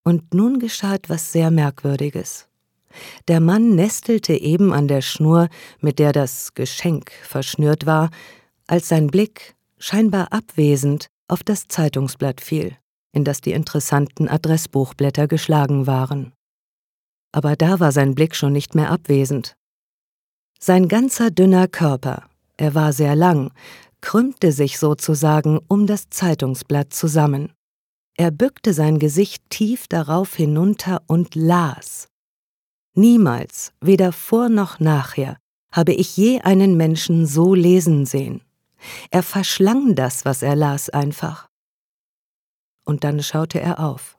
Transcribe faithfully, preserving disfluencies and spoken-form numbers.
Und nun geschah etwas sehr Merkwürdiges. Der Mann nestelte eben an der Schnur, mit der das Geschenk verschnürt war, als sein Blick, scheinbar abwesend, auf das Zeitungsblatt fiel, in das die interessanten Adressbuchblätter geschlagen waren. Aber da war sein Blick schon nicht mehr abwesend. Sein ganzer dünner Körper, er war sehr lang, krümmte sich sozusagen um das Zeitungsblatt zusammen. Er bückte sein Gesicht tief darauf hinunter und las. Niemals, weder vor noch nachher, habe ich je einen Menschen so lesen sehen. Er verschlang das, was er las, einfach. Und dann schaute er auf.